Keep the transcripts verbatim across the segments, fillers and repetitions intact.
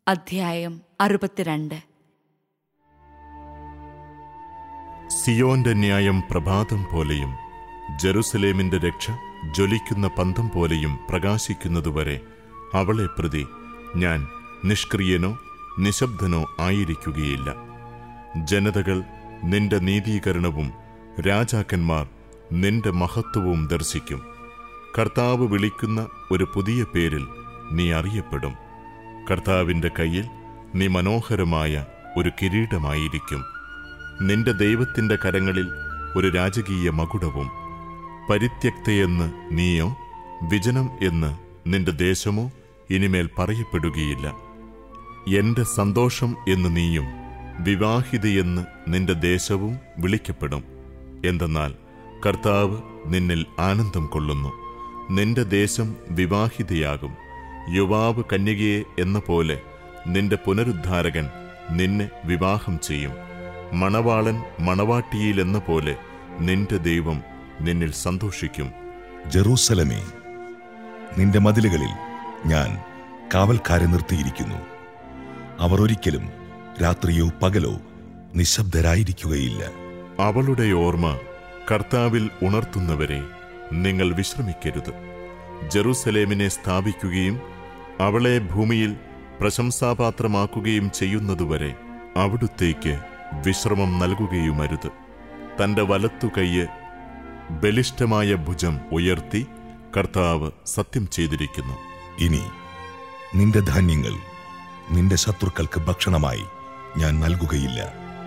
അധ്യായം അറുപത്തിരണ്ട്. സിയോന്റെ ന്യായം പ്രഭാതം പോലെയും ജെറുസലേമിന്റെ രക്ഷ ജ്വലിക്കുന്ന പന്തം പോലെയും പ്രകാശിക്കുന്നതുവരെ അവളെ പ്രതി ഞാൻ നിഷ്ക്രിയനോ നിശബ്ദനോ ആയിരിക്കുകയില്ല. ജനതകൾ നിന്റെ നീതീകരണവും രാജാക്കന്മാർ നിന്റെ മഹത്വവും ദർശിക്കും. കർത്താവ് വിളിക്കുന്ന ഒരു പുതിയ പേരിൽ നീ അറിയപ്പെടും. കർത്താവിന്റെ കയ്യിൽ നീ മനോഹരമായ ഒരു കിരീടമായിരിക്കും. നിന്റെ ദൈവത്തിന്റെ കരങ്ങളിൽ ഒരു രാജകീയ മകുടവും. പരിത്യക്തയെന്ന് നീയോ വിജനം എന്ന് നിന്റെ ദേശമോ ഇനിമേൽ പറയപ്പെടുകയില്ല. എന്റെ സന്തോഷം എന്ന് നീയും വിവാഹിതയെന്ന് നിന്റെ ദേശവും വിളിക്കപ്പെടും. എന്തെന്നാൽ കർത്താവ് നിന്നിൽ ആനന്ദം കൊള്ളുന്നു. നിന്റെ ദേശം വിവാഹിതയാകും. യുവാവ് കന്യകയെ എന്ന പോലെ നിന്റെ പുനരുദ്ധാരകൻ നിന്നെ വിവാഹം ചെയ്യും. മണവാളൻ മണവാട്ടിയിലെന്ന പോലെ നിന്റെ ദൈവം നിന്നിൽ സന്തോഷിക്കും. ജെറൂസലമേ, നിന്റെ മതിലുകളിൽ ഞാൻ കാവൽക്കാരെ നിർത്തിയിരിക്കുന്നു. അവർ ഒരിക്കലും രാത്രിയോ പകലോ നിശബ്ദരായിരിക്കുകയില്ല. അവളുടെ ഓർമ്മ കർത്താവിൽ ഉണർത്തുന്നവരെ നിങ്ങൾ വിശ്രമിക്കരുത്. ജെറൂസലേമിനെ സ്ഥാപിക്കുകയും അവളെ ഭൂമിയിൽ പ്രശംസാപാത്രമാക്കുകയും ചെയ്യുന്നതുവരെ അവിടുത്തേക്ക് വിശ്രമം നൽകുകയുമരുത്. തന്റെ വലത്തു കൈയ്യ് ബലിഷ്ഠമായ ഭുജം ഉയർത്തി കർത്താവ് സത്യം ചെയ്തിരിക്കുന്നു. ഇനി നിന്റെ ധാന്യങ്ങൾ നിന്റെ ശത്രുക്കൾക്ക് ഭക്ഷണമായി ഞാൻ നൽകുകയില്ല.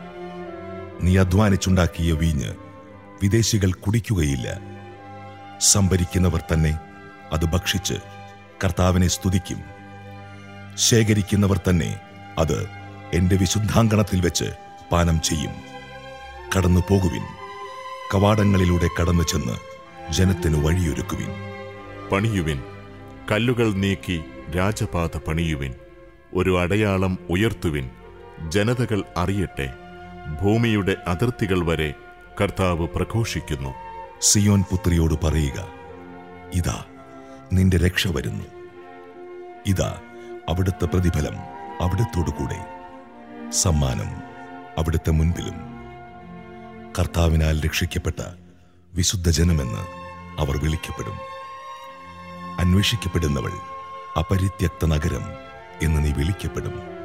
നീ അധ്വാനിച്ചുണ്ടാക്കിയ വീഞ്ഞ് വിദേശികൾ കുടിക്കുകയില്ല. സംഭരിക്കുന്നവർ തന്നെ അത് ഭക്ഷിച്ച് കർത്താവിനെ സ്തുതിക്കും. ശേഖരിക്കുന്നവർ തന്നെ അത് എന്റെ വിശുദ്ധാങ്കണത്തിൽ വെച്ച് പാനം ചെയ്യും. കടന്നു പോകുവിൻ, കവാടങ്ങളിലൂടെ കടന്നു ചെന്ന് ജനത്തിനു വഴിയൊരുക്കുവിൻ. പണിയുവിൻ, കല്ലുകൾ നീക്കി രാജപാത പണിയുവിൻ. ഒരു അടയാളം ഉയർത്തുവിൻ, ജനതകൾ അറിയട്ടെ. ഭൂമിയുടെ അതിർത്തികൾ വരെ കർത്താവ് പ്രഘോഷിക്കുന്നു. സിയോൻ പുത്രിയോട് പറയുക, ഇതാ നിന്റെ രക്ഷ വരുന്നു. ഇതാ അവിടുത്തെ പ്രതിഫലം അവിടുത്തോടുകൂടെ, സമ്മാനം അവിടുത്തെ മുൻപിലും. കർത്താവിനാൽ രക്ഷിക്കപ്പെട്ട വിശുദ്ധ ജനമെന്ന് അവർ വിളിക്കപ്പെടും. അന്വേഷിക്കപ്പെടുന്നവൾ, അപരിത്യക്ത നഗരം എന്ന് നീ വിളിക്കപ്പെടും.